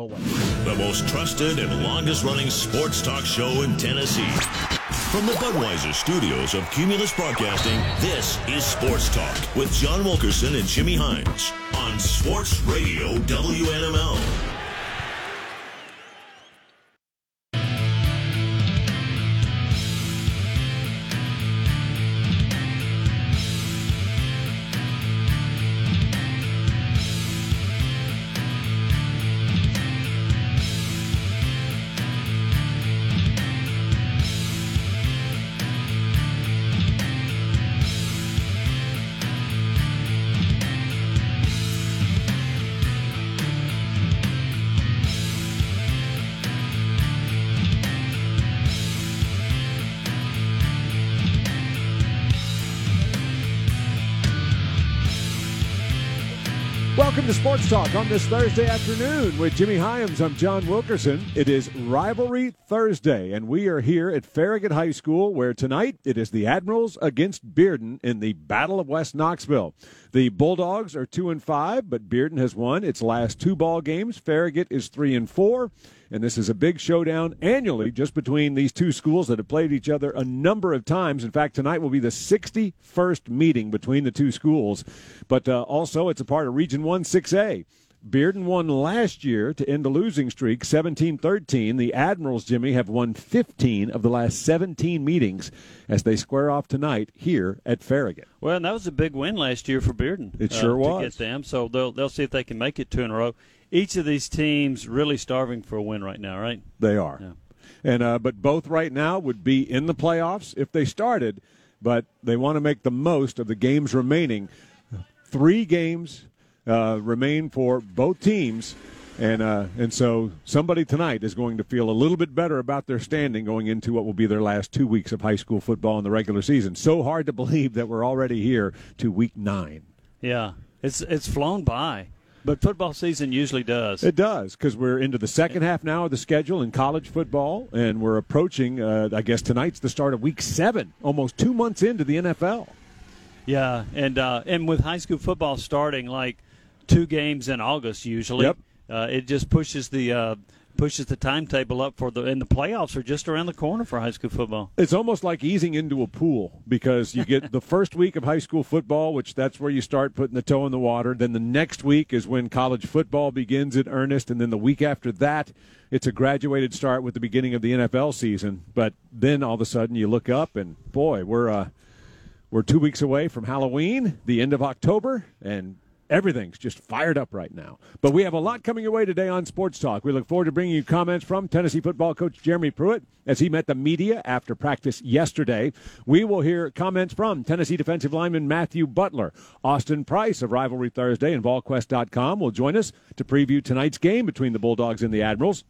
The most trusted and longest-running sports talk show in Tennessee. From the Budweiser studios of Cumulus Broadcasting, this is Sports Talk with John Wilkerson and Jimmy Hines on Sports Radio WNML. Welcome to Sports Talk on this Thursday afternoon with Jimmy Hyams. I'm John Wilkerson. It is Rivalry Thursday, and we are here at Farragut High School, where tonight it is the Admirals against Bearden in the Battle of West Knoxville. The Bulldogs are 2-5, but Bearden has won its last two ball games. Farragut is 3-4. And this is a big showdown annually just between these two schools that have played each other a number of times. In fact, tonight will be the 61st meeting between the two schools. But also it's a part of Region 1 6A. Bearden won last year to end a losing streak, 17-13. The Admirals, Jimmy, have won 15 of the last 17 meetings as they square off tonight here at Farragut. Well, and that was a big win last year for Bearden. It sure was. To get them, so they'll see if they can make it two in a row. Each of these teams really starving for a win right now, right? They are. Yeah. And but both right now would be in the playoffs if they started, but they want to make the most of the games remaining. 3 games remain for both teams, and so somebody tonight is going to feel a little bit better about their standing going into what will be their last 2 weeks of high school football in the regular season. So hard to believe that we're already here to week 9. Yeah, it's flown by. But football season usually does. It does, because we're into the second half now of the schedule in college football, and we're approaching, I guess tonight's the start of week 7, almost 2 months into the NFL. Yeah, and with high school football starting like 2 games in August usually, yep. It just pushes the timetable up and the playoffs are just around the corner for high school football. It's almost like easing into a pool, because you get the first week of high school football, which that's where you start putting the toe in the water. Then the next week is when college football begins in earnest, and then the week after that, it's a graduated start with the beginning of the NFL season. But then all of a sudden you look up and, boy, we're 2 weeks away from Halloween, the end of October, and everything's just fired up right now. But we have a lot coming your way today on Sports Talk. We look forward to bringing you comments from Tennessee football coach Jeremy Pruitt as he met the media after practice yesterday. We will hear comments from Tennessee defensive lineman Matthew Butler. Austin Price of Rivalry Thursday and VolQuest.com will join us to preview tonight's game between the Bulldogs and the Admirals.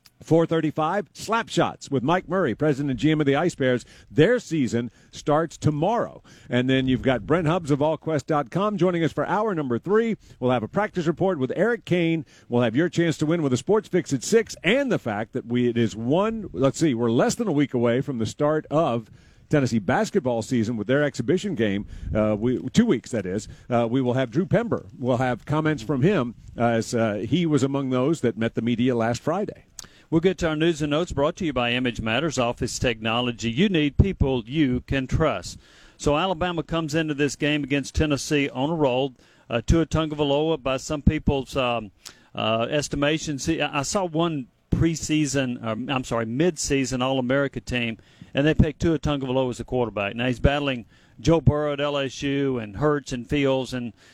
4:35, Slapshots with Mike Murray, president and GM of the Ice Bears. Their season starts tomorrow. And then you've got Brent Hubbs of AllQuest.com joining us for hour number 3. We'll have a practice report with Eric Kane. We'll have your chance to win with a sports fix at 6, and the fact that we're less than a week away from the start of Tennessee basketball season with their exhibition game. 2 weeks, that is. We will have Drew Pember. We'll have comments from him as he was among those that met the media last Friday. We'll get to our news and notes brought to you by Image Matters, office technology you need, people you can trust. So Alabama comes into this game against Tennessee on a roll. Tua Tagovailoa, by some people's estimations, I saw one mid-season All-America team, and they picked Tua Tagovailoa as a quarterback. Now he's battling Joe Burrow at LSU and Hurts and Fields,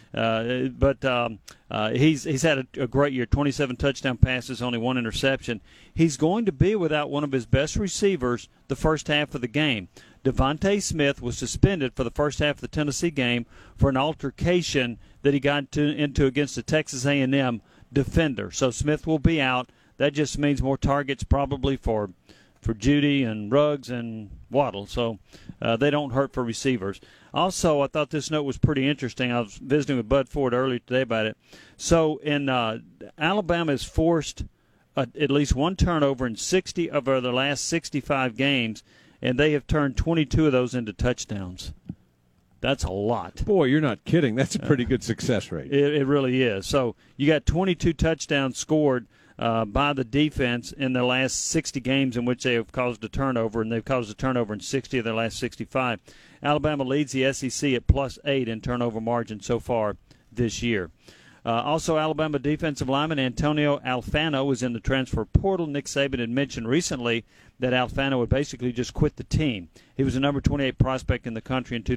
but he's had a great year, 27 touchdown passes, only 1 interception. He's going to be without one of his best receivers the first half of the game. Devontae Smith was suspended for the first half of the Tennessee game for an altercation that he got into against a Texas A&M defender. So Smith will be out. That just means more targets probably for Judy and Ruggs and Waddle, so they don't hurt for receivers. Also, I thought this note was pretty interesting. I was visiting with Bud Ford earlier today about it. So Alabama has forced at least one turnover in 60 of their last 65 games, and they have turned 22 of those into touchdowns. That's a lot. Boy, you're not kidding. That's a pretty good success rate. It really is. So you got 22 touchdowns scored by the defense in their last 60 games in which they have caused a turnover, and they've caused a turnover in 60 of their last 65. Alabama leads the SEC at +8 in turnover margin so far this year. Also, Alabama defensive lineman Antonio Alfano was in the transfer portal. Nick Saban had mentioned recently that Alfano would basically just quit the team. He was the number 28 prospect in the country in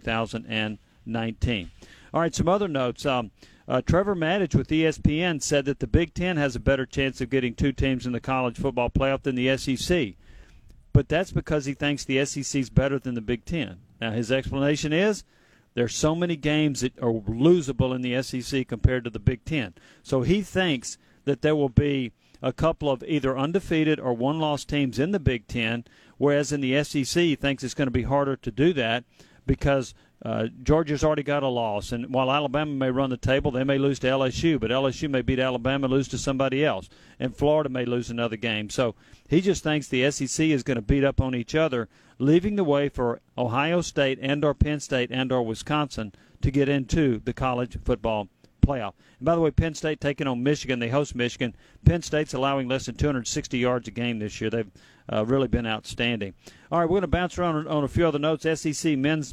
2019. All right, some other notes. Trevor Maddich with ESPN said that the Big Ten has a better chance of getting 2 teams in the college football playoff than the SEC. But that's because he thinks the SEC is better than the Big Ten. Now, his explanation is there's so many games that are losable in the SEC compared to the Big Ten. So he thinks that there will be a couple of either undefeated or one-loss teams in the Big Ten, whereas in the SEC he thinks it's going to be harder to do that because Georgia's already got a loss. And while Alabama may run the table, they may lose to LSU, but LSU may beat Alabama and lose to somebody else. And Florida may lose another game. So he just thinks the SEC is going to beat up on each other, leaving the way for Ohio State and or Penn State and or Wisconsin to get into the college football playoff. And by the way, Penn State taking on Michigan. They host Michigan. Penn State's allowing less than 260 yards a game this year. They've really been outstanding. All right, we're going to bounce around on a few other notes. SEC men's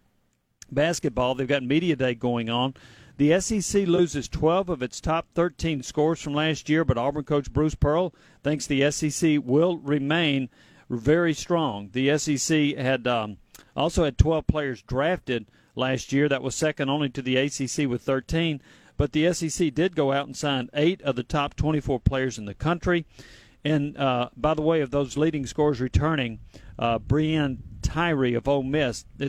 basketball, they've got Media Day going on. The SEC loses 12 of its top 13 scores from last year, but Auburn coach Bruce Pearl thinks the SEC will remain very strong. The SEC had also had 12 players drafted last year. That was second only to the ACC with 13. But the SEC did go out and sign 8 of the top 24 players in the country. And by the way, of those leading scorers returning, Breann Tyree of Ole Miss at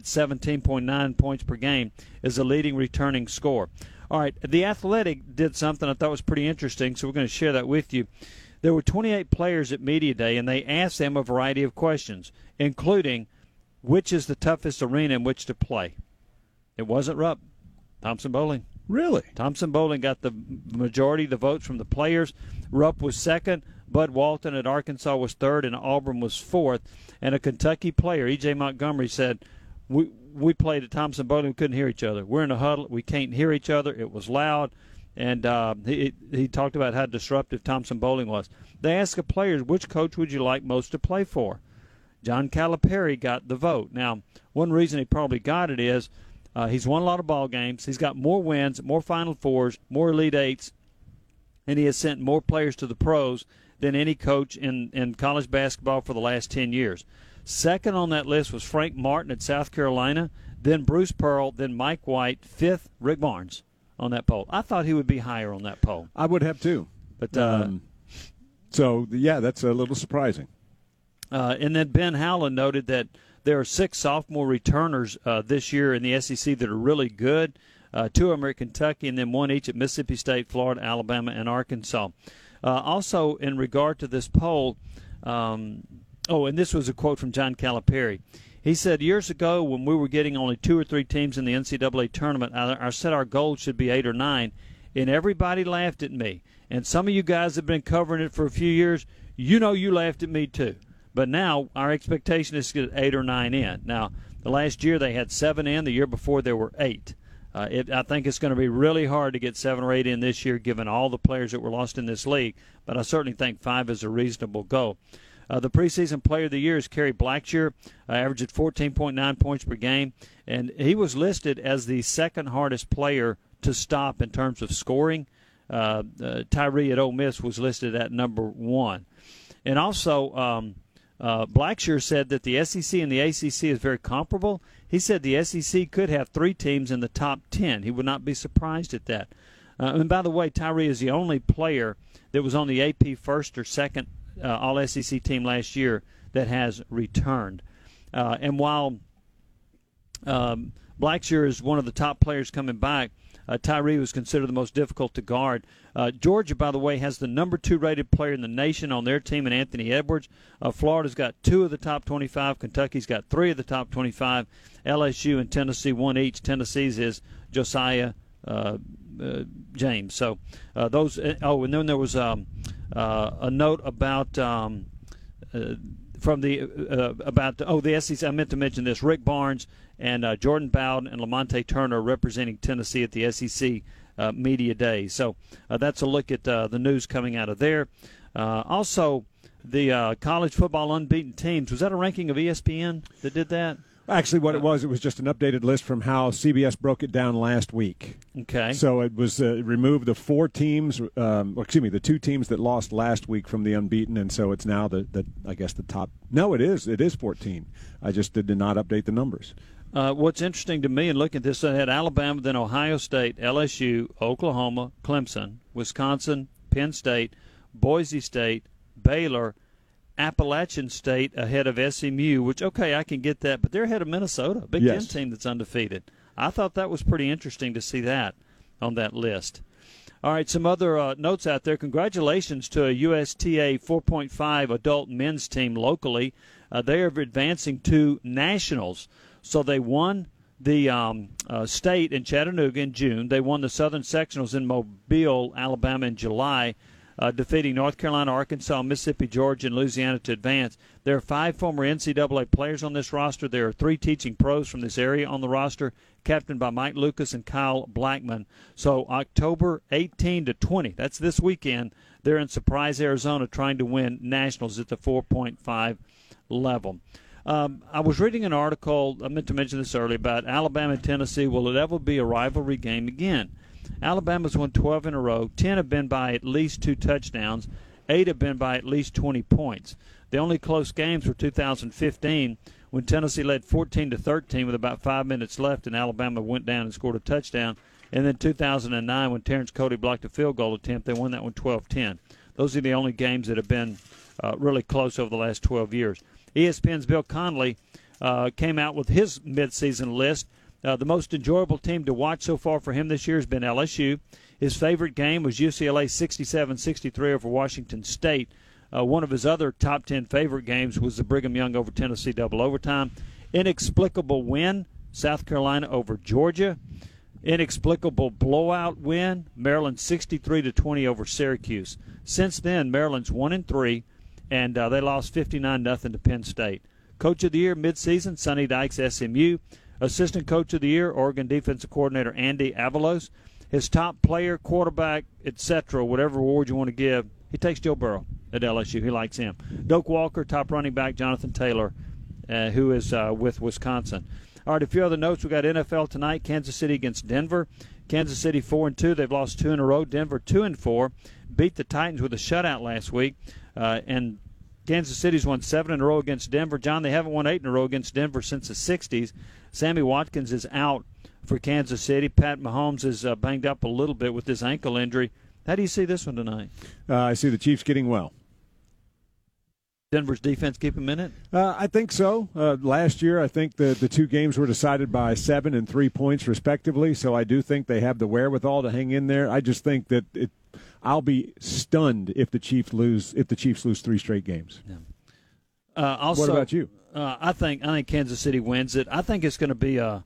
17.9 points per game is the leading returning scorer. All right, The Athletic did something I thought was pretty interesting, so we're going to share that with you. There were 28 players at Media Day, and they asked them a variety of questions, including which is the toughest arena in which to play. It wasn't Rupp. Thompson-Boling. Really? Thompson-Boling got the majority of the votes from the players. Rupp was second. Bud Walton at Arkansas was third, and Auburn was fourth. And a Kentucky player, E.J. Montgomery, said, we played at Thompson-Boling. We couldn't hear each other. We're in a huddle. We can't hear each other. It was loud. And he talked about how disruptive Thompson-Boling was. They asked the players, which coach would you like most to play for? John Calipari got the vote. Now, one reason he probably got it is he's won a lot of ball games. He's got more wins, more Final Fours, more Elite Eights, and he has sent more players to the pros than any coach in college basketball for the last 10 years. Second on that list was Frank Martin at South Carolina, then Bruce Pearl, then Mike White, fifth Rick Barnes on that poll. I thought he would be higher on that poll. I would have too. But so, yeah, that's a little surprising. And then Ben Howland noted that there are 6 sophomore returners this year in the SEC that are really good. 2 of them are at Kentucky, and then 1 each at Mississippi State, Florida, Alabama, and Arkansas. Also, in regard to this poll, and this was a quote from John Calipari. He said, years ago when we were getting only 2 or 3 teams in the NCAA tournament, I said our goal should be 8 or 9, and everybody laughed at me. And some of you guys have been covering it for a few years. You know you laughed at me too. But now our expectation is to get 8 or 9 in. Now, the last year they had 7 in. The year before there were 8. I think it's going to be really hard to get 7 or 8 in this year given all the players that were lost in this league. But I certainly think 5 is a reasonable goal. The preseason player of the year is Kerry Blackshear, averaged 14.9 points per game. And he was listed as the second hardest player to stop in terms of scoring. Tyree at Ole Miss was listed at number 1. And also Blackshear said that the SEC and the ACC is very comparable. He said the SEC could have 3 teams in the top 10. He would not be surprised at that. And by the way, Tyree is the only player that was on the AP first or second All-SEC team last year that has returned. And while Blackshear is one of the top players coming back, Tyree was considered the most difficult to guard. Georgia, by the way, has the number 2 rated player in the nation on their team in Anthony Edwards. Florida's got 2 of the top 25. Kentucky's got 3 of the top 25. LSU and Tennessee 1 each. Tennessee's is Josiah James. So those. And then there was a note about the SEC. I meant to mention this. Rick Barnes and Jordan Bowden and Lamonte Turner representing Tennessee at the SEC Media Day. So that's a look at the news coming out of there. Also, the college football unbeaten teams, was that a ranking of ESPN that did that? Actually, what it was just an updated list from how CBS broke it down last week. Okay. So it was removed the the 2 teams that lost last week from the unbeaten, and so it's now the top. No, it is 14. I just did not update the numbers. What's interesting to me in looking at this, I had Alabama, then Ohio State, LSU, Oklahoma, Clemson, Wisconsin, Penn State, Boise State, Baylor, Appalachian State ahead of SMU, which, okay, I can get that, but they're ahead of Minnesota, a Big Ten team that's undefeated. I thought that was pretty interesting to see that on that list. All right, some other notes out there. Congratulations to a USTA 4.5 adult men's team locally. They are advancing to nationals. So they won the state in Chattanooga in June. They won the Southern Sectionals in Mobile, Alabama in July, defeating North Carolina, Arkansas, Mississippi, Georgia, and Louisiana to advance. There are 5 former NCAA players on this roster. There are 3 teaching pros from this area on the roster, captained by Mike Lucas and Kyle Blackman. So October 18 to 20, that's this weekend, they're in Surprise, Arizona, trying to win nationals at the 4.5 level. I was reading an article, I meant to mention this earlier, about Alabama and Tennessee. Will it ever be a rivalry game again? Alabama's won 12 in a row. 10 have been by at least 2 touchdowns. 8 have been by at least 20 points. The only close games were 2015 when Tennessee led 14-13 with about 5 minutes left and Alabama went down and scored a touchdown. And then 2009 when Terrence Cody blocked a field goal attempt, they won that one 12-10. Those are the only games that have been really close over the last 12 years. ESPN's Bill Connelly came out with his midseason list. The most enjoyable team to watch so far for him this year has been LSU. His favorite game was UCLA 67-63 over Washington State. One of his other top 10 favorite games was the Brigham Young over Tennessee double overtime. Inexplicable win, South Carolina over Georgia. Inexplicable blowout win, Maryland 63-20 over Syracuse. Since then, Maryland's 1-3, and they lost 59-0 to Penn State. Coach of the Year midseason, Sonny Dykes, SMU. Assistant Coach of the Year, Oregon Defensive Coordinator Andy Avalos. His top player, quarterback, etc., whatever award you want to give, he takes Joe Burrow at LSU. He likes him. Doak Walker, top running back, Jonathan Taylor, who is with Wisconsin. All right, a few other notes. We got NFL tonight, Kansas City against Denver. Kansas City 4-2. They've lost 2 in a row. Denver 2-4. Beat the Titans with a shutout last week. And Kansas City's won 7 in a row against Denver. John, they haven't won 8 in a row against Denver since the 60s. Sammy Watkins is out for Kansas City. Pat Mahomes is banged up a little bit with his ankle injury. How do you see this one tonight? I see the Chiefs getting well. Denver's defense keep them in it? I think so. Last year, I think the 2 games were decided by 7 and 3 points, respectively. So I do think they have the wherewithal to hang in there. I just think that I'll be stunned if the Chiefs lose 3 straight games. Yeah. Also, what about you? I think Kansas City wins it. I think it's going to be a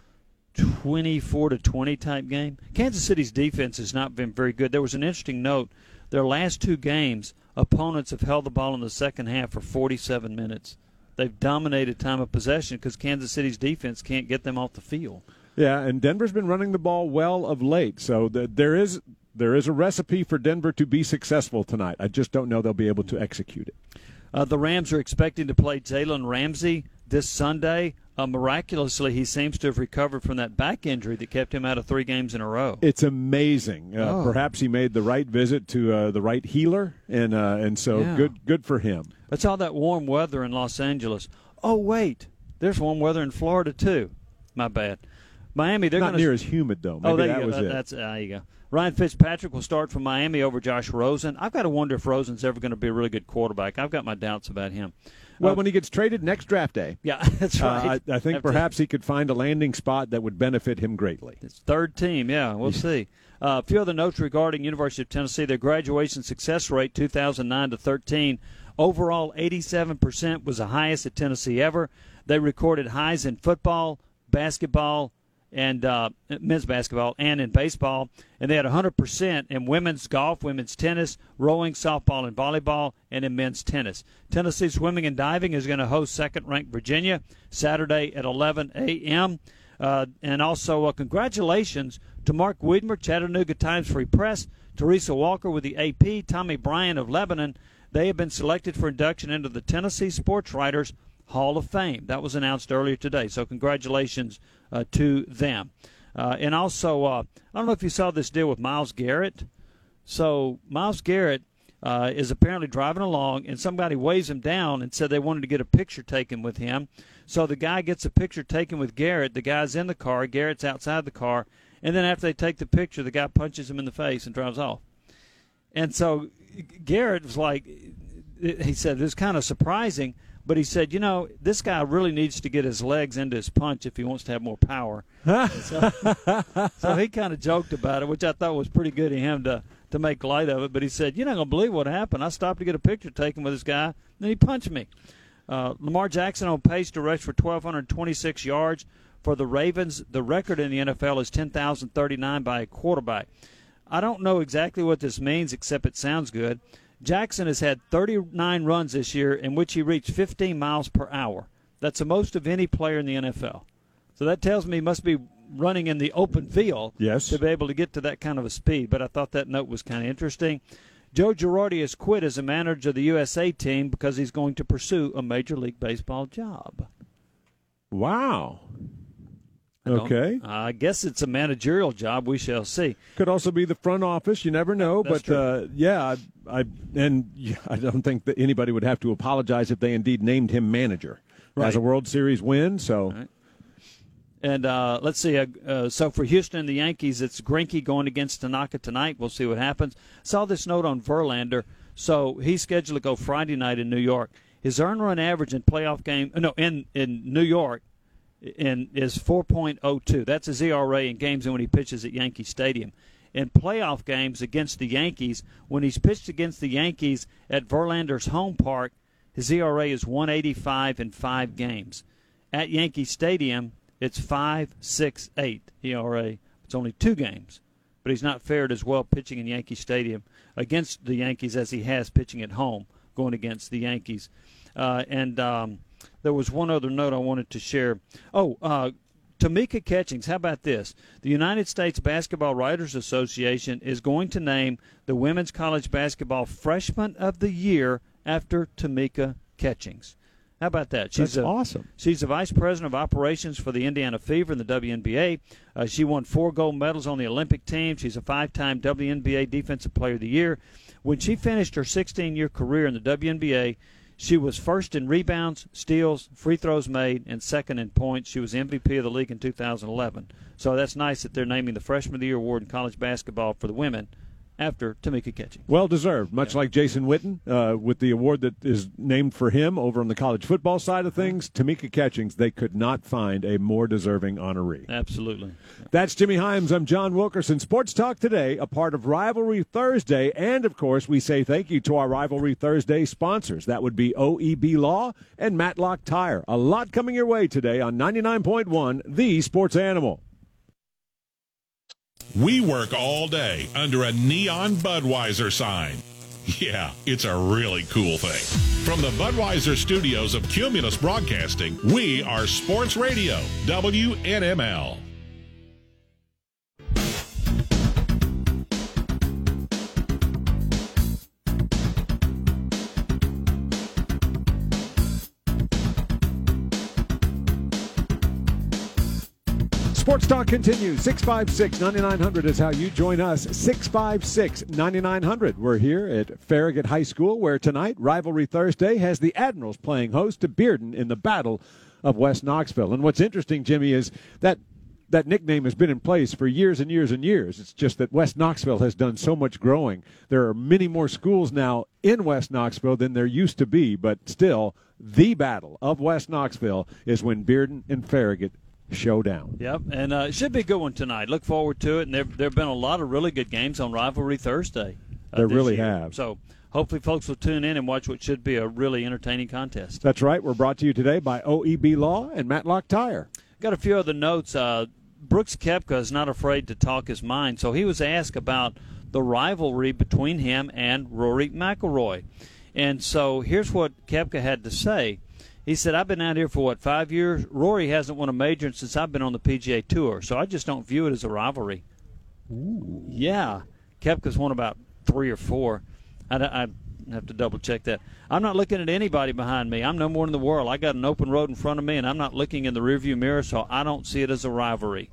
24-20 type game. Kansas City's defense has not been very good. There was an interesting note. Their last 2 games, opponents have held the ball in the second half for 47 minutes. They've dominated time of possession because Kansas City's defense can't get them off the field. Yeah, and Denver's been running the ball well of late. So there is a recipe for Denver to be successful tonight. I just don't know they'll be able to execute it. The Rams are expecting to play Jalen Ramsey this Sunday. Miraculously, he seems to have recovered from that back injury that kept him out of 3 games in a row. It's amazing. Perhaps he made the right visit to the right healer, and so good for him. That's all that warm weather in Los Angeles. Oh, wait, there's warm weather in Florida, too. My bad. Miami, they're not near as humid, though. Maybe that was it. There you go. Ryan Fitzpatrick will start for Miami over Josh Rosen. I've got to wonder if Rosen's ever going to be a really good quarterback. I've got my doubts about him. Well, when he gets traded next draft day. Yeah, that's right. I think perhaps he could find a landing spot that would benefit him greatly. It's third team, yeah, we'll see. A few other notes regarding University of Tennessee. Their graduation success rate, 2009-13. Overall, 87% was the highest at Tennessee ever. They recorded highs in football, basketball, and men's basketball and in baseball, and they had 100% in women's golf, women's tennis, rowing, softball, and volleyball, and in men's tennis. Tennessee swimming and diving is going to host second-ranked Virginia Saturday at 11 a.m. And also congratulations to Mark Wiedmer, Chattanooga Times Free Press, Teresa Walker with the AP, Tommy Bryan of Lebanon, they have been selected for induction into the Tennessee Sports Writers Hall of Fame. That was announced earlier today, so congratulations to them. And also, I don't know if you saw this deal with Myles Garrett. So Myles Garrett is apparently driving along, and somebody waves him down and said they wanted to get a picture taken with him. So the guy gets a picture taken with Garrett. The guy's in the car. Garrett's outside the car. And then after they take the picture, the guy punches him in the face and drives off. And so Garrett was like, he said, it was kind of surprising, but he said, this guy really needs to get his legs into his punch if he wants to have more power. So he kind of joked about it, which I thought was pretty good of him to make light of it. But he said, you're not going to believe what happened. I stopped to get a picture taken with this guy, and then he punched me. Lamar Jackson on pace to rush for 1,226 yards for the Ravens. The record in the NFL is 10,039 by a quarterback. I don't know exactly what this means, except it sounds good. Jackson has had 39 runs this year in which he reached 15 miles per hour. That's the most of any player in the NFL. So that tells me he must be running in the open field to be able to get to that kind of a speed. But I thought that note was kind of interesting. Joe Girardi has quit as a manager of the USA team because he's going to pursue a Major League Baseball job. Wow. Okay. I guess it's a managerial job. We shall see. Could also be the front office. You never know. That's true. I don't think that anybody would have to apologize if they indeed named him manager. Right. As a World Series win. So. Right. And let's see. So for Houston and the Yankees, it's Greinke going against Tanaka tonight. We'll see what happens. Saw this note on Verlander. So he's scheduled to go Friday night in New York. His earned run average in playoff game, in New York, is 4.02. That's his ERA in games when he pitches at Yankee Stadium. In playoff games against the Yankees, when he's pitched against the Yankees at Verlander's home park, his ERA is 185 in 5 games. At Yankee Stadium, it's 5.68 ERA. It's only 2 games, but he's not fared as well pitching in Yankee Stadium against the Yankees as he has pitching at home going against the Yankees. There was one other note I wanted to share. Tamika Catchings, how about this? The United States Basketball Writers Association is going to name the Women's College Basketball Freshman of the Year after Tamika Catchings. How about that? That's awesome. She's the Vice President of Operations for the Indiana Fever in the WNBA. She won 4 gold medals on the Olympic team. She's a 5-time WNBA Defensive Player of the Year. When she finished her 16-year career in the WNBA, she was first in rebounds, steals, free throws made, and second in points. She was MVP of the league in 2011. So that's nice that they're naming the Freshman of the Year award in college basketball for the women after Tamika Catchings. Well deserved, much like Jason Witten with the award that is named for him over on the college football side of things. Tamika Catchings, they could not find a more deserving honoree. Absolutely. That's Jimmy Hyams. I'm John Wilkerson. Sports Talk Today, a part of Rivalry Thursday. And, of course, we say thank you to our Rivalry Thursday sponsors. That would be OEB Law and Matlock Tire. A lot coming your way today on 99.1, The Sports Animal. We work all day under a neon Budweiser sign. Yeah, it's a really cool thing. From the Budweiser studios of Cumulus Broadcasting, we are Sports Radio, WNML. Sports Talk continues. 656-9900 is how you join us. 656-9900. We're here at Farragut High School, where tonight, Rivalry Thursday, has the Admirals playing host to Bearden in the Battle of West Knoxville. And what's interesting, Jimmy, is that nickname has been in place for years and years and years. It's just that West Knoxville has done so much growing. There are many more schools now in West Knoxville than there used to be, but still, the Battle of West Knoxville is when Bearden and Farragut showdown. Yep, and it should be a good one tonight. Look forward to it, and there have been a lot of really good games on Rivalry Thursday. There really year. have. So hopefully folks will tune in and watch what should be a really entertaining contest. That's right. We're brought to you today by OEB Law and Matlock Tire. Got a few other notes. Brooks Koepka is not afraid to talk his mind, so he was asked about the rivalry between him and Rory McIlroy. And so here's what Koepka had to say. He said, I've been out here for, 5 years? Rory hasn't won a major since I've been on the PGA Tour, so I just don't view it as a rivalry. Ooh. Yeah. Koepka's won about 3 or 4. I have to double-check that. I'm not looking at anybody behind me. I'm no more in the world. I got an open road in front of me, and I'm not looking in the rearview mirror, so I don't see it as a rivalry.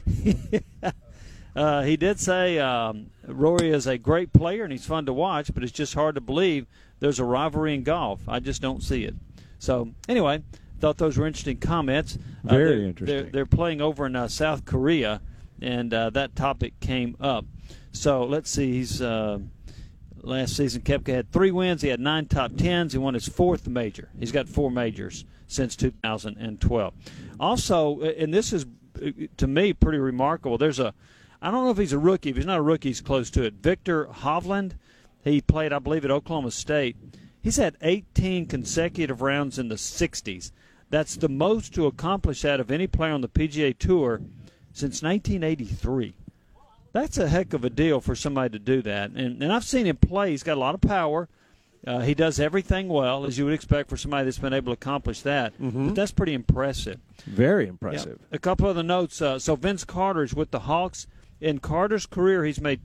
He did say Rory is a great player, and he's fun to watch, but it's just hard to believe there's a rivalry in golf. I just don't see it. So, anyway, thought those were interesting comments. Very interesting. They're playing over in South Korea, and that topic came up. So, let's see. He's last season, Koepka had 3 wins. He had 9 top 10s. He won his 4th major. He's got 4 majors since 2012. Also, and this is, to me, pretty remarkable, I don't know if he's a rookie. If he's not a rookie, he's close to it. Victor Hovland, he played, I believe, at Oklahoma State. He's had 18 consecutive rounds in the 60s. That's the most to accomplish that of any player on the PGA Tour since 1983. That's a heck of a deal for somebody to do that. And I've seen him play. He's got a lot of power. He does everything well, as you would expect for somebody that's been able to accomplish that. Mm-hmm. But that's pretty impressive. Very impressive. Yeah. A couple other notes. So Vince Carter's with the Hawks. In Carter's career, he's made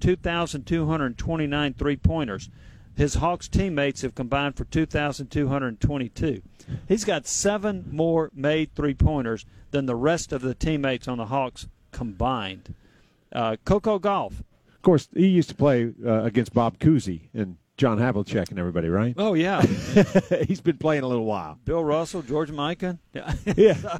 2,229 three-pointers. His Hawks teammates have combined for 2,222. He's got 7 more made three-pointers than the rest of the teammates on the Hawks combined. Coco Gauff. Of course, he used to play against Bob Cousy and John Havlicek and everybody, right? Oh, yeah. He's been playing a little while. Bill Russell, George Mikan. Yeah.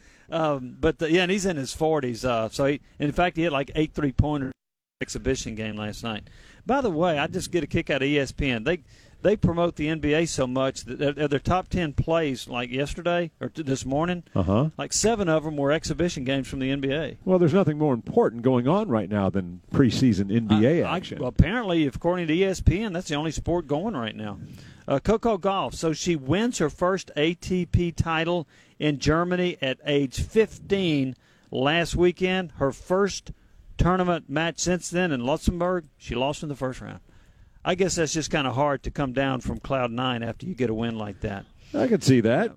And he's in his 40s. So, in fact, he had like 8 three-pointer exhibition game last night. By the way, I just get a kick out of ESPN. They promote the NBA so much that their top 10 plays, like yesterday or this morning, like 7 of them were exhibition games from the NBA. Well, there's nothing more important going on right now than preseason NBA action. Well, apparently, according to ESPN, that's the only sport going right now. Coco Gauff, so she wins her first ATP title in Germany at age 15 last weekend. Her first tournament match since then in Luxembourg, she lost in the first round. I guess that's just kind of hard to come down from cloud 9 after you get a win like that. I could see that.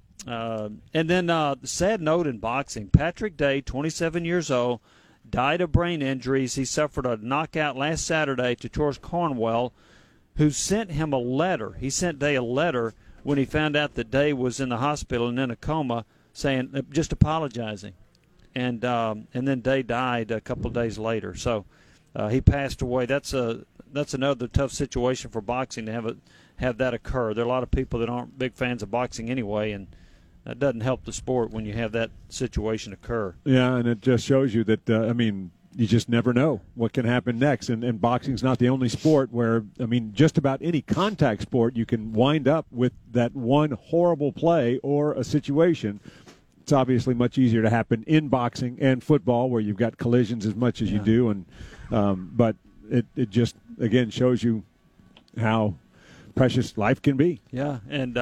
And then the sad note in boxing, Patrick Day, 27 years old, died of brain injuries. He suffered a knockout last Saturday to George Cornwell, who sent him a letter. He sent Day a letter when he found out that Day was in the hospital and in a coma, saying, just apologizing. And then Day died a couple of days later. So he passed away. That's another tough situation for boxing to have that occur. There are a lot of people that aren't big fans of boxing anyway, and that doesn't help the sport when you have that situation occur. Yeah, and it just shows you that, you just never know what can happen next. And boxing's not the only sport where, just about any contact sport, you can wind up with that one horrible play or a situation. It's obviously much easier to happen in boxing and football where you've got collisions as much as you do. And but it just, again, shows you how precious life can be. Yeah, and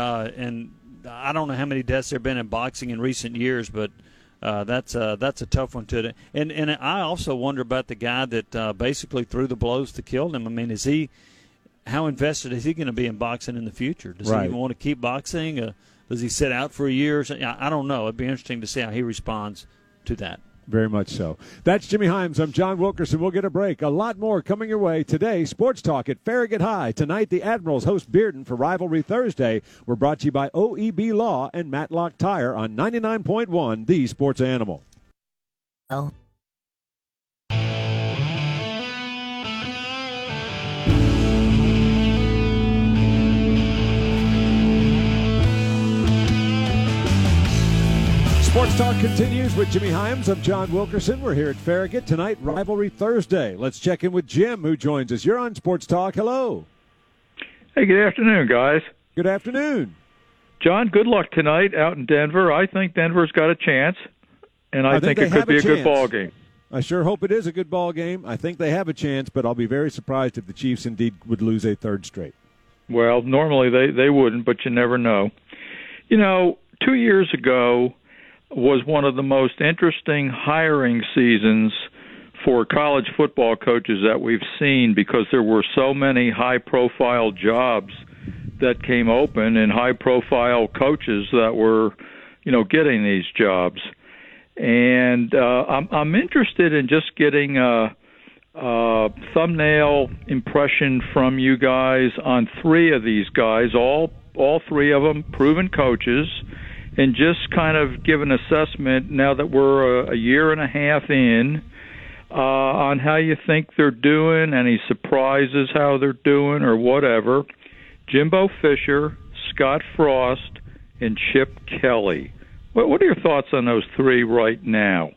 I don't know how many deaths there have been in boxing in recent years, but that's a tough one to it. And I also wonder about the guy that basically threw the blows that killed him. How invested is he going to be in boxing in the future? Does he even want to keep boxing? Does he sit out for a year? I don't know. It'd be interesting to see how he responds to that. Very much so. That's Jimmy Hyams. I'm John Wilkerson. We'll get a break. A lot more coming your way today. Sports Talk at Farragut High. Tonight, the Admirals host Bearden for Rivalry Thursday. We're brought to you by OEB Law and Matlock Tire on 99.1 The Sports Animal. Oh. Sports Talk continues with Jimmy Hyams. I'm John Wilkerson. We're here at Farragut tonight, Rivalry Thursday. Let's check in with Jim, who joins us. You're on Sports Talk. Hello. Hey, good afternoon, guys. Good afternoon. John, good luck tonight out in Denver. I think Denver's got a chance, and I think it could be a good ball game. I sure hope it is a good ball game. I think they have a chance, but I'll be very surprised if the Chiefs indeed would lose a third straight. Well, normally they wouldn't, but you never know. 2 years ago was one of the most interesting hiring seasons for college football coaches that we've seen because there were so many high-profile jobs that came open and high-profile coaches that were, getting these jobs. And I'm interested in just getting thumbnail impression from you guys on three of these guys, all three of them proven coaches, and just kind of give an assessment now that we're a year and a half in on how you think they're doing, any surprises how they're doing or whatever. Jimbo Fisher, Scott Frost, and Chip Kelly. What are your thoughts on those three right now?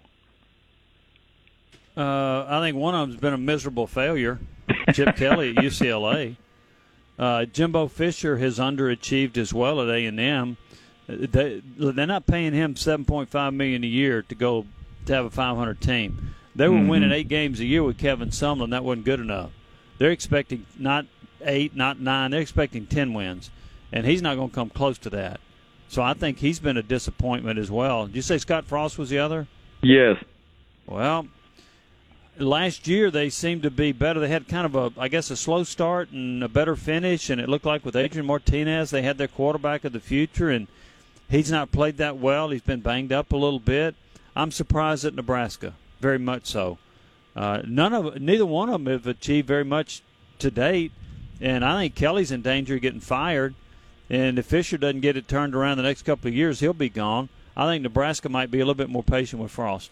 I think one of them's been a miserable failure, Chip Kelly at UCLA. Jimbo Fisher has underachieved as well at A&M. They're not paying him $7.5 million a year to have a 500 team. They were winning 8 games a year with Kevin Sumlin. That wasn't good enough. They're expecting not 8, not 9. They're expecting 10 wins, and he's not going to come close to that. So I think he's been a disappointment as well. Did you say Scott Frost was the other? Yes. Well, last year they seemed to be better. They had kind of a slow start and a better finish, and it looked like with Adrian Martinez they had their quarterback of the future, and he's not played that well. He's been banged up a little bit. I'm surprised at Nebraska, very much so. Neither one of them have achieved very much to date, and I think Kelly's in danger of getting fired. And if Fisher doesn't get it turned around the next couple of years, he'll be gone. I think Nebraska might be a little bit more patient with Frost.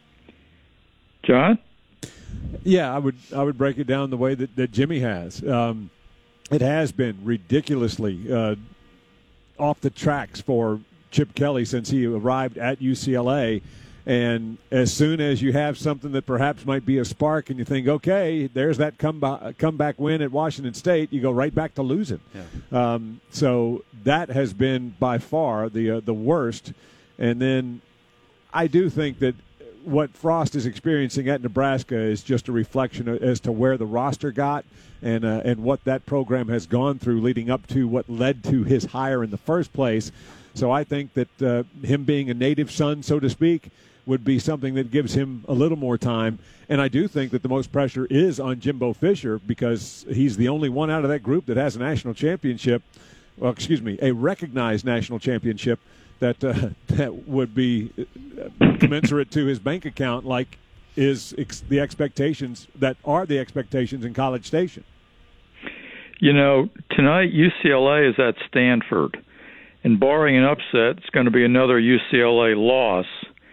John? Yeah, I would break it down the way that Jimmy has. It has been ridiculously off the tracks for Chip Kelly since he arrived at UCLA. And as soon as you have something that perhaps might be a spark and you think, okay, there's that comeback win at Washington State, you go right back to losing. Yeah. So that has been by far the worst. And then I do think that what Frost is experiencing at Nebraska is just a reflection as to where the roster got and what that program has gone through leading up to what led to his hire in the first place. So I think that him being a native son, so to speak, would be something that gives him a little more time. And I do think that the most pressure is on Jimbo Fisher because he's the only one out of that group that has a national championship, a recognized national championship that would be commensurate to his bank account like is the expectations that are the expectations in College Station. You know, tonight UCLA is at Stanford, and barring an upset, it's going to be another UCLA loss.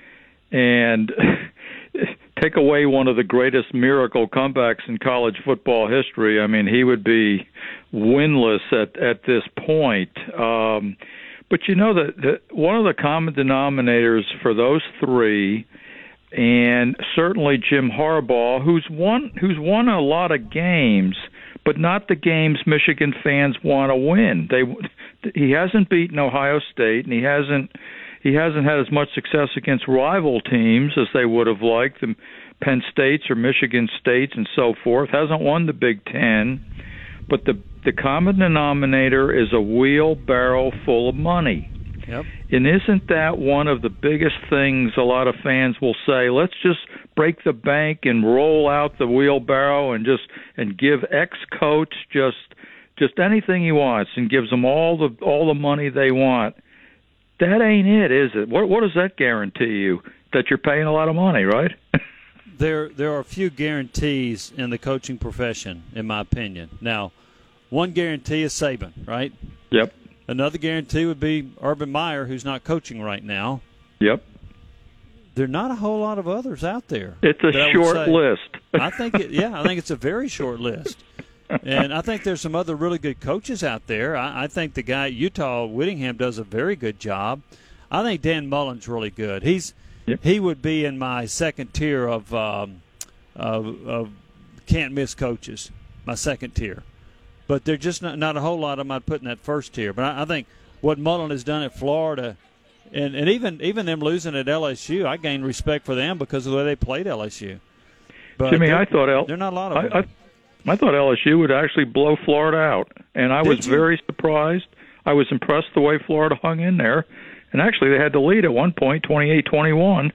And take away one of the greatest miracle comebacks in college football history. I mean, he would be winless at this point. But you know that one of the common denominators for those three, and certainly Jim Harbaugh, who's won a lot of games, but not the games Michigan fans want to win. He hasn't beaten Ohio State, and he hasn't had as much success against rival teams as they would have liked, the Penn States or Michigan States and so forth. Hasn't won the Big Ten. But the common denominator is a wheelbarrow full of money. Yep. And isn't that one of the biggest things a lot of fans will say, let's just break the bank and roll out the wheelbarrow and give ex-coach just anything he wants and gives them all the money they want. That ain't it, is it? What does that guarantee you? That you're paying a lot of money, right? There are a few guarantees in the coaching profession, in my opinion. Now, one guarantee is Saban, right? Yep. Another guarantee would be Urban Meyer, who's not coaching right now. Yep. There are not a whole lot of others out there. It's a short list. I think it's a very short list. And I think there's some other really good coaches out there. I think the guy at Utah, Whittingham, does a very good job. I think Dan Mullen's really good. He would be in my second tier of can't miss coaches, my second tier. But they're just not a whole lot of them I'd put in that first tier. But I think what Mullen has done at Florida, and even them losing at LSU, I gained respect for them because of the way they played LSU. But Jimmy, I thought there are not a lot of them. I thought LSU would actually blow Florida out, and I was very surprised. I was impressed the way Florida hung in there. And actually, they had the lead at one point, 28-21,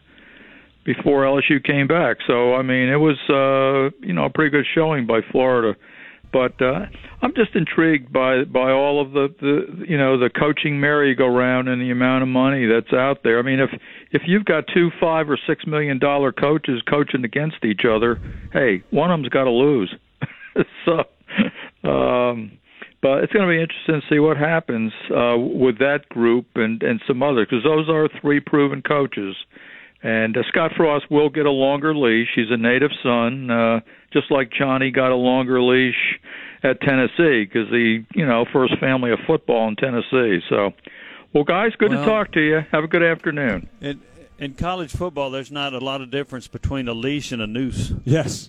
before LSU came back. So, I mean, it was a pretty good showing by Florida But I'm just intrigued by all of the coaching merry-go-round and the amount of money that's out there. I mean, if you've got two $5 or $6 million coaches coaching against each other, hey, one of them's got to lose. So, but it's going to be interesting to see what happens with that group and some others, because those are three proven coaches. And Scott Frost will get a longer leash. He's a native son, just like Johnny got a longer leash at Tennessee, because first family of football in Tennessee. So, well, guys, good to talk to you. Have a good afternoon. In college football, there's not a lot of difference between a leash and a noose. Yes.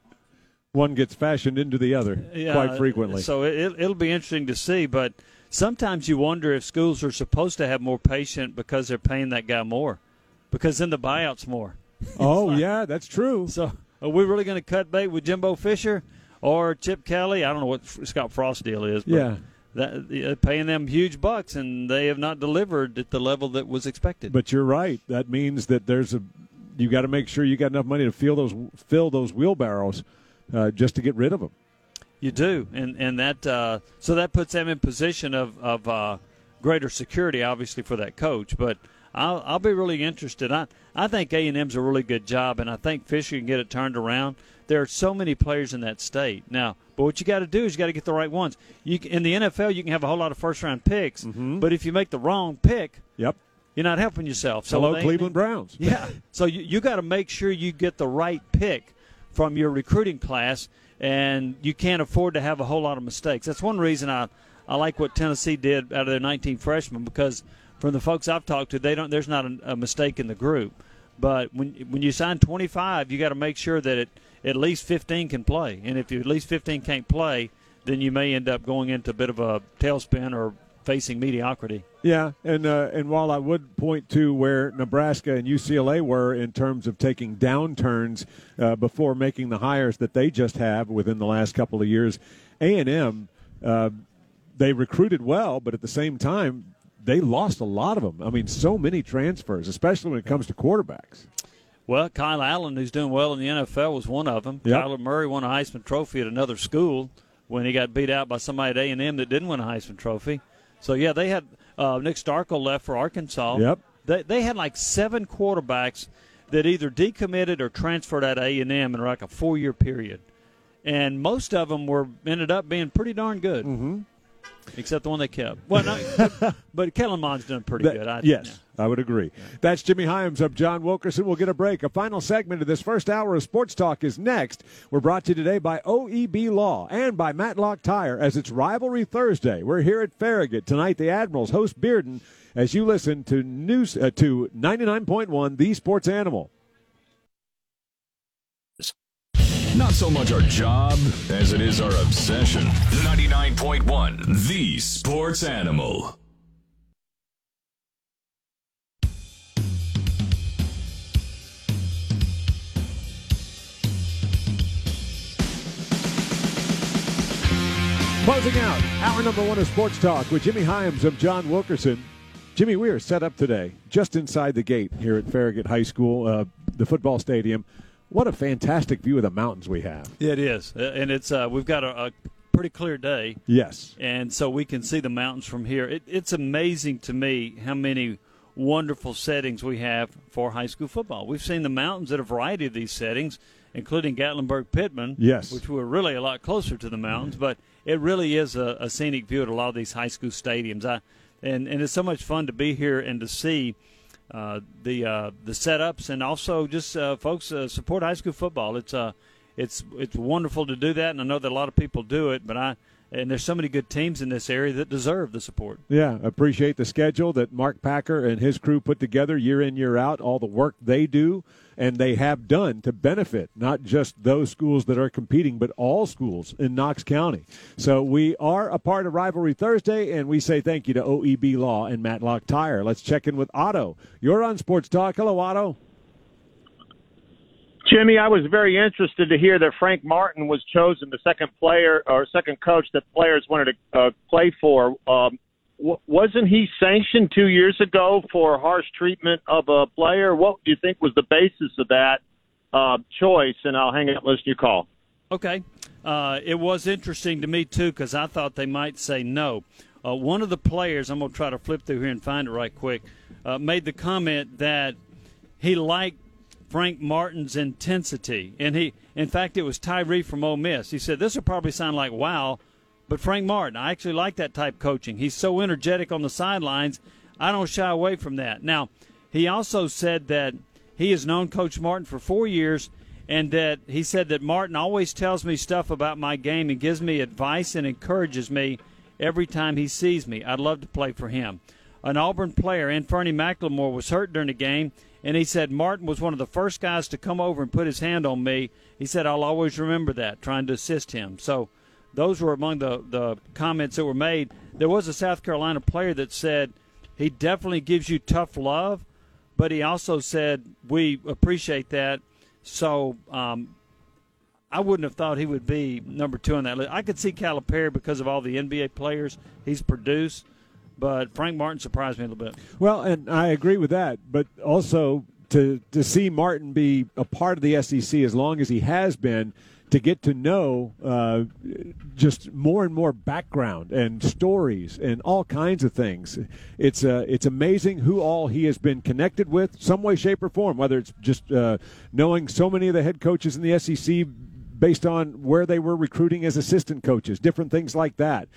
One gets fashioned into the other quite frequently. So it'll be interesting to see, but sometimes you wonder if schools are supposed to have more patience because they're paying that guy more, because then the buyout's more. Oh, yeah, that's true. So are we really going to cut bait with Jimbo Fisher or Chip Kelly? I don't know what Scott Frost's deal is, but paying them huge bucks, and they have not delivered at the level that was expected. But you're right. That means that you got to make sure you got enough money to fill those wheelbarrows just to get rid of them. You do, and that so that puts them in position of greater security, obviously, for that coach. But I'll be really interested. I think A&M's a really good job, and I think Fisher can get it turned around. There are so many players in that state now, but what you got to do is you got to get the right ones. In the NFL, you can have a whole lot of first-round picks, but if you make the wrong pick, you're not helping yourself. So hello, Cleveland Browns. Yeah, so you got to make sure you get the right pick from your recruiting class, and you can't afford to have a whole lot of mistakes. That's one reason I like what Tennessee did out of their 19 freshmen, because from the folks I've talked to, there's not a mistake in the group. But when you sign 25, you got to make sure that at least 15 can play. And if at least 15 can't play, then you may end up going into a bit of a tailspin or facing mediocrity. Yeah, and while I would point to where Nebraska and UCLA were in terms of taking downturns before making the hires that they just have within the last couple of years, A&M, they recruited well, but at the same time, they lost a lot of them. I mean, so many transfers, especially when it comes to quarterbacks. Well, Kyle Allen, who's doing well in the NFL, was one of them. Yep. Kyler Murray won a Heisman Trophy at another school when he got beat out by somebody at A&M that didn't win a Heisman Trophy. So, yeah, they had Nick Starkel left for Arkansas. Yep. They had like 7 quarterbacks that either decommitted or transferred out of A&M in like a 4-year period. And most of them ended up being pretty darn good. Mm-hmm. Except the one they kept. Well, no, but Kellen Mond's done pretty good. I would agree. That's Jimmy Hyams. I'm John Wilkerson. We'll get a break. A final segment of this first hour of Sports Talk is next. We're brought to you today by OEB Law and by Matlock Tire as it's Rivalry Thursday. We're here at Farragut. Tonight, the Admirals host Bearden as you listen to 99.1 The Sports Animal. Not so much our job as it is our obsession. 99.1 The Sports Animal. Closing out, hour number 1 of Sports Talk with Jimmy Hyams. I'm John Wilkerson. Jimmy, we are set up today just inside the gate here at Farragut High School, the football stadium. What a fantastic view of the mountains we have. Yeah, it is. And it's we've got a pretty clear day. Yes. And so we can see the mountains from here. It's amazing to me how many wonderful settings we have for high school football. We've seen the mountains at a variety of these settings, including Gatlinburg-Pittman, yes, which were really a lot closer to the mountains. But it really is a scenic view at a lot of these high school stadiums. And it's so much fun to be here and to see the setups, and also just folks support high school football. It's wonderful to do that, and I know that a lot of people do it, and there's so many good teams in this area that deserve the support. Yeah, appreciate the schedule that Mark Packer and his crew put together year in, year out, all the work they do and they have done to benefit not just those schools that are competing, but all schools in Knox County. So we are a part of Rivalry Thursday, and we say thank you to OEB Law and Matlock Tire. Let's check in with Otto. You're on Sports Talk. Hello, Otto. Jimmy, I was very interested to hear that Frank Martin was chosen the second coach that players wanted to play for. Wasn't he sanctioned 2 years ago for harsh treatment of a player? What do you think was the basis of that choice? And I'll hang up and listen to your call. Okay. it was interesting to me, too, because I thought they might say no. One of the players, I'm going to try to flip through here and find it right quick, made the comment that he liked Frank Martin's intensity. And in fact, it was Tyree from Ole Miss. He said, this will probably sound like wow, but Frank Martin, I actually like that type of coaching. He's so energetic on the sidelines, I don't shy away from that. Now, he also said that he has known Coach Martin for 4 years, and that he said that Martin always tells me stuff about my game and gives me advice and encourages me every time he sees me. I'd love to play for him. An Auburn player, Anferny McLemore, was hurt during the game, and he said Martin was one of the first guys to come over and put his hand on me. He said, I'll always remember that, trying to assist him. So those were among the comments that were made. There was a South Carolina player that said he definitely gives you tough love, but he also said we appreciate that. So I wouldn't have thought he would be number 2 on that list. I could see Calipari because of all the NBA players he's produced, but Frank Martin surprised me a little bit. Well, and I agree with that, but also to see Martin be a part of the SEC as long as he has been, to get to know just more and more background and stories and all kinds of things. It's amazing who all he has been connected with, some way, shape, or form, whether it's just knowing so many of the head coaches in the SEC based on where they were recruiting as assistant coaches, different things like that.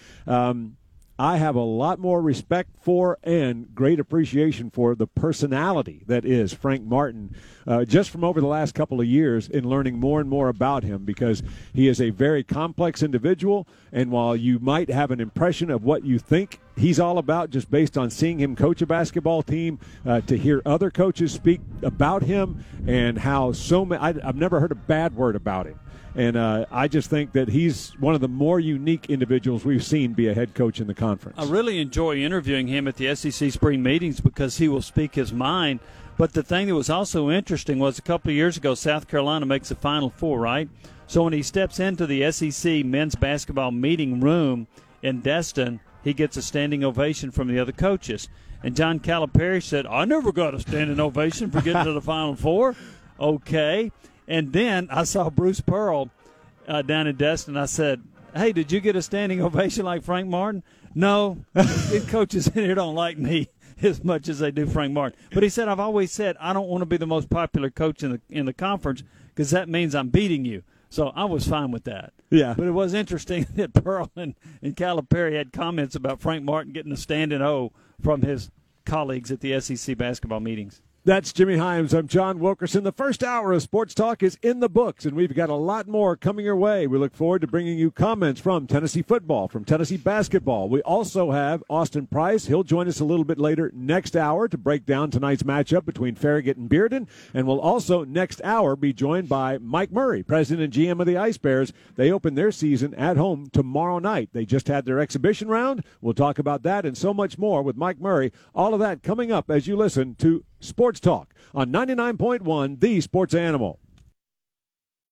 I have a lot more respect for and great appreciation for the personality that is Frank Martin, just from over the last couple of years in learning more and more about him, because he is a very complex individual, and while you might have an impression of what you think he's all about just based on seeing him coach a basketball team, to hear other coaches speak about him and how I've never heard a bad word about him. And I just think that he's one of the more unique individuals we've seen be a head coach in the conference. I really enjoy interviewing him at the SEC spring meetings because he will speak his mind. But the thing that was also interesting was a couple of years ago, South Carolina makes the Final Four, right? So when he steps into the SEC men's basketball meeting room in Destin, he gets a standing ovation from the other coaches. And John Calipari said, I never got a standing ovation for getting to the Final Four. Okay. And then I saw Bruce Pearl down in Destin. I said, hey, did you get a standing ovation like Frank Martin? No, the coaches in here don't like me as much as they do Frank Martin. But he said, I've always said I don't want to be the most popular coach in the conference because that means I'm beating you. So I was fine with that. Yeah. But it was interesting that Pearl and Calipari had comments about Frank Martin getting a standing O from his colleagues at the SEC basketball meetings. That's Jimmy Hyams. I'm John Wilkerson. The first hour of Sports Talk is in the books, and we've got a lot more coming your way. We look forward to bringing you comments from Tennessee football, from Tennessee basketball. We also have Austin Price. He'll join us a little bit later next hour to break down tonight's matchup between Farragut and Bearden. And we'll also next hour be joined by Mike Murray, president and GM of the Ice Bears. They open their season at home tomorrow night. They just had their exhibition round. We'll talk about that and so much more with Mike Murray. All of that coming up as you listen to Sports Talk on 99.1, The Sports Animal.